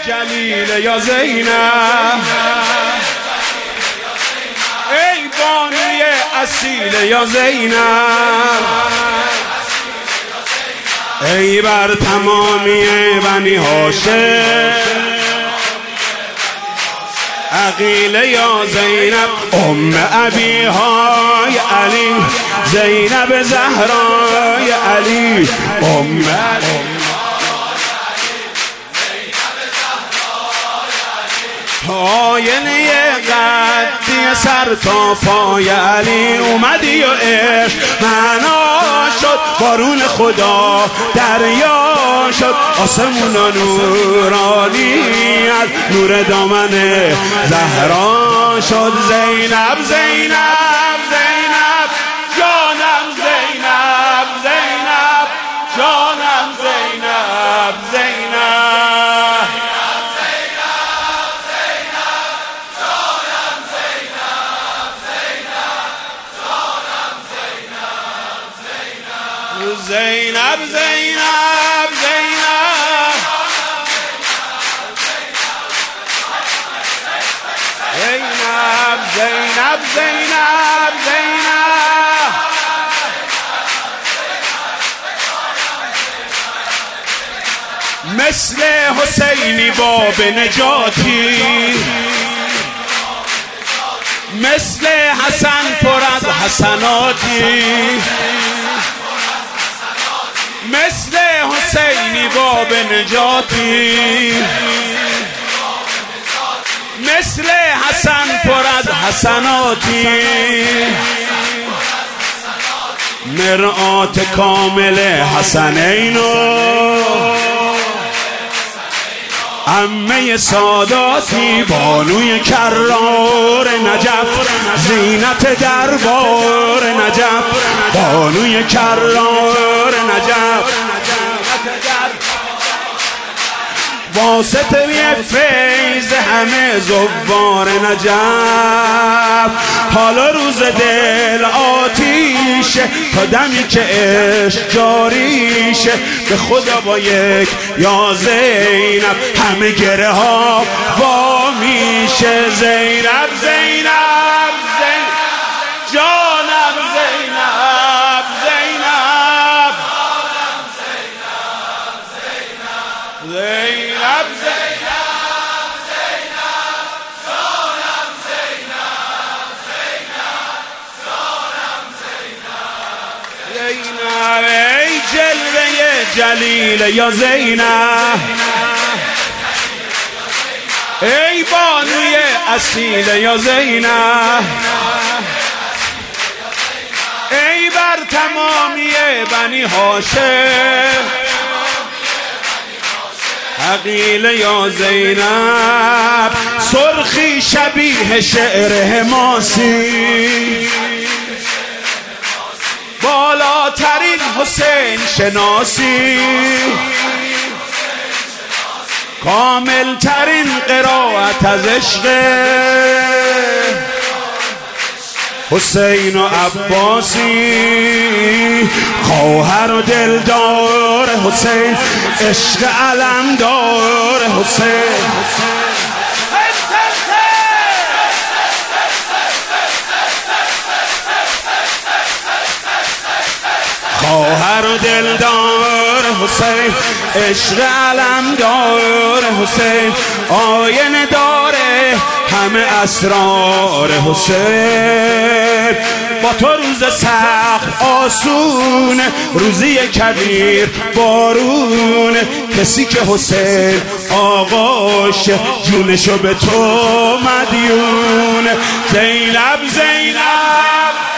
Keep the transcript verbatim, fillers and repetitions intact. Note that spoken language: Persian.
جلیل یا زینب، ای بانوی اصیل یا زینب، ای بر تمامی بنی هاشم عقیل یا زینب، ام ابی های علی، زینب زهرای علی، ام آینه قدی سر تا پای علی، اومدی و عشق معنا شد، بارون خدا دریا شد، آسمونا نورانیت نور دامن زهرا شد. زینب زینب زینب جانم، زینب زینب جانم، زینب زینب زینب زینب زینب زینب زینب زینب مثل حسینی باب نجاتی، مثل حسن پر از حسناتی، مثل حسینی باب نجاتی، مثل حسن پر از حسناتی، مرآت کامل حسنینو، عمه ساداتی، بانوی کرار نجف، زینت دربار نجف، بانوی کرار نجف، واسطه فیض همه زوار نجف. حالا روز دل آتیشه تا دمی که عشق جاریشه، به خدا با یک یا زینب همه گره ها وا میشه. زینب زینب زینب جانم، زینب زینب زینب زینب ای جلوه جلیل یا زینب، ای بانوی اصیل یا زینب، ای بر تمامی بنی هاشم عقیل یا زینب، سرخی شبیه شعر حماسی، بالاترین حسین شناسی، کامل ترین قرائت از عشق حسین و عباسی، خواهر و دلدار حسین، عشق علمدار حسین، خواهر و دلدار حسین، عشق علمدار حسین، آینه داره همه اسرار حسین. با تو روز سخت آسون، روزی کبیر بارون، کسی که حسین آقاش جونشو به تو مدیون. زینب زینب